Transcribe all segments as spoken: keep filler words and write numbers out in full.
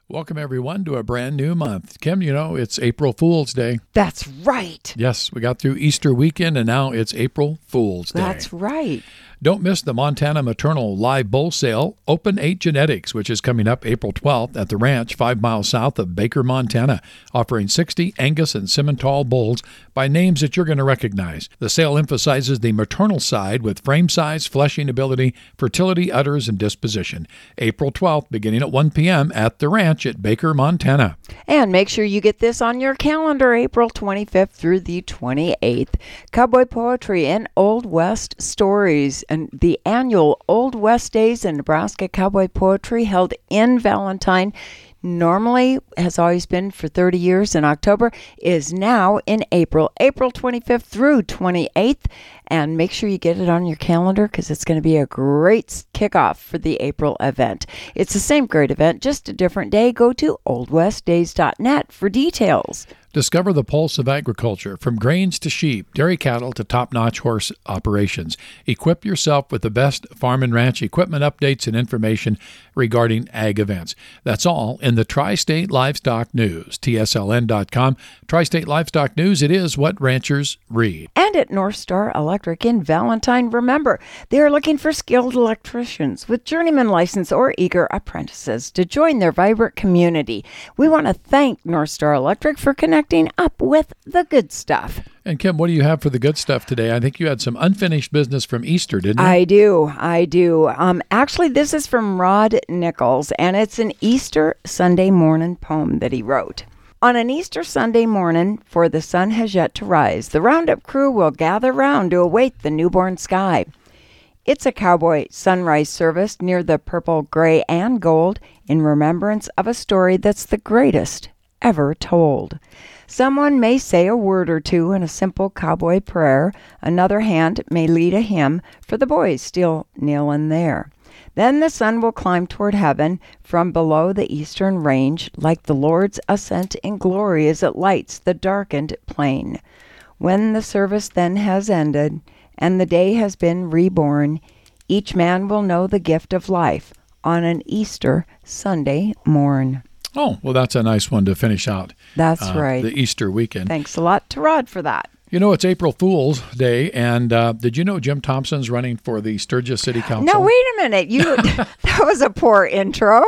Welcome, everyone, to a brand new month. Kim, you know, it's April Fool's Day. That's right. Yes, we got through Easter weekend, and now it's April Fool's Day. That's right. Don't miss the Montana Maternal Live Bull Sale, Open eight Genetics, which is coming up April twelfth at the ranch five miles south of Baker, Montana, offering sixty Angus and Simmental bulls by names that you're going to recognize. The sale emphasizes the maternal side with frame size, fleshing ability, fertility, udders, and disposition. April twelfth, beginning at one p.m. at the ranch at Baker, Montana. And make sure you get this on your calendar, April twenty-fifth through the twenty-eighth. Cowboy Poetry and Old West Stories, and the annual Old West Days in Nebraska Cowboy Poetry held in Valentine. Normally has always been for thirty years in October, is now in April, April twenty-fifth through twenty-eighth. And make sure you get it on your calendar because it's going to be a great kickoff for the April event. It's the same great event, just a different day. Go to old west days dot net for details. Discover the pulse of agriculture, from grains to sheep, dairy cattle to top-notch horse operations. Equip yourself with the best farm and ranch equipment updates and information regarding ag events. That's all in the Tri-State Livestock News, T S L N dot com. Tri-State Livestock News, it is what ranchers read. And at North Star Electric in Valentine, remember, they are looking for skilled electricians with journeyman license or eager apprentices to join their vibrant community. We want to thank North Star Electric for connecting up with the good stuff. And Kim, what do you have for the good stuff today? I think you had some unfinished business from Easter, didn't you? I do. I do. Um, actually, this is from Rod Nichols, and it's an Easter Sunday morning poem that he wrote. On an Easter Sunday morning, for the sun has yet to rise, the roundup crew will gather round to await the newborn sky. It's a cowboy sunrise service near the purple, gray, and gold in remembrance of a story that's the greatest ever told. Someone may say a word or two in a simple cowboy prayer. Another hand may lead a hymn for the boys still kneeling there. Then the sun will climb toward heaven from below the eastern range, like the Lord's ascent in glory as it lights the darkened plain. When the service then has ended and the day has been reborn, each man will know the gift of life on an Easter Sunday morn. Oh, well, that's a nice one to finish out. That's uh, right. The Easter weekend. Thanks a lot to Rod for that. You know, it's April Fool's Day, and uh, did you know Jim Thompson's running for the Sturgis City Council? No, wait a minute. You that was a poor intro.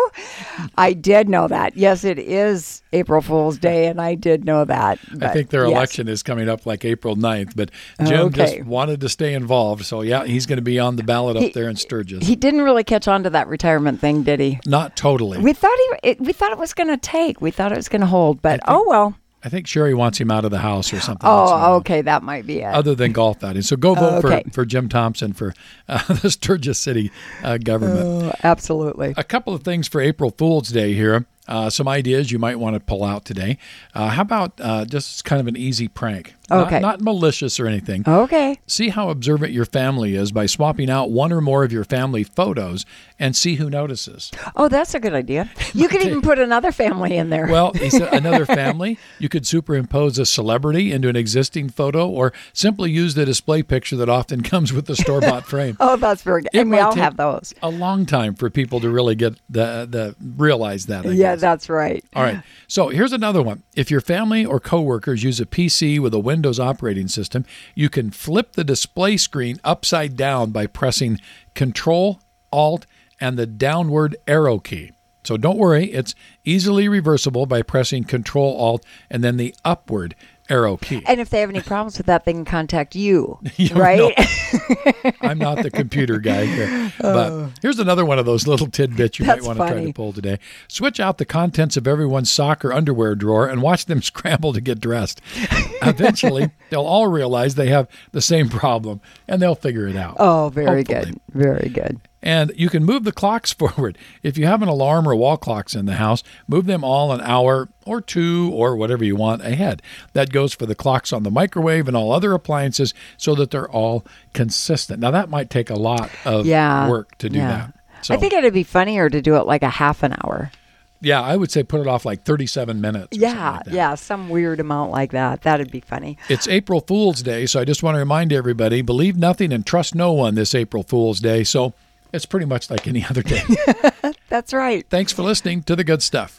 I did know that. Yes, it is April Fool's Day, and I did know that. I think their yes. election is coming up like April ninth, but Jim okay. just wanted to stay involved. So, yeah, he's going to be on the ballot up he, there in Sturgis. He didn't really catch on to that retirement thing, did he? Not totally. We thought he. It, we thought it was going to take. We thought it was going to hold, but think, oh well. I think Sherry wants him out of the house or something. Oh, okay, that might be it. Other than golf outing. So go vote okay. for, for Jim Thompson for uh, the Sturgis City uh, government. Oh, absolutely. A couple of things for April Fool's Day here. Uh, some ideas you might want to pull out today. Uh, how about uh, just kind of an easy prank? Okay. Not, not malicious or anything. Okay. See how observant your family is by swapping out one or more of your family photos and see who notices. Oh, that's a good idea. You could even put another family in there. Well, he said another family. You could superimpose a celebrity into an existing photo or simply use the display picture that often comes with the store-bought frame. Oh, that's very good. It And we might all take have those. A long time for people to really get the, the realize that. I Yeah, guess. that's right. All right. So here's another one. If your family or coworkers use a P C with a Windows operating system, you can flip the display screen upside down by pressing Control, Alt, and the downward arrow key. So don't worry, it's easily reversible by pressing Control, Alt, and then the upward arrow key. And if they have any problems with that, they can contact you, you right? know, I'm not the computer guy here. But here's another one of those little tidbits you That's might want to try funny. to pull today. Switch out the contents of everyone's sock or underwear drawer and watch them scramble to get dressed. Eventually, they'll all realize they have the same problem, and they'll figure it out. Oh, very Hopefully. good. Very good. And you can move the clocks forward. If you have an alarm or wall clocks in the house, move them all an hour or two or whatever you want ahead. That goes for the clocks on the microwave and all other appliances so that they're all consistent. Now, that might take a lot of Yeah. work to do Yeah. that. So, I think it'd be funnier to do it like a half an hour. yeah, I would say put it off like thirty-seven minutes. or something Yeah, like that. yeah, some weird amount like that. That'd be funny. It's April Fool's Day, so I just want to remind everybody, believe nothing and trust no one this April Fool's Day. So it's pretty much like any other day. That's right. Thanks for listening to The Good Stuff.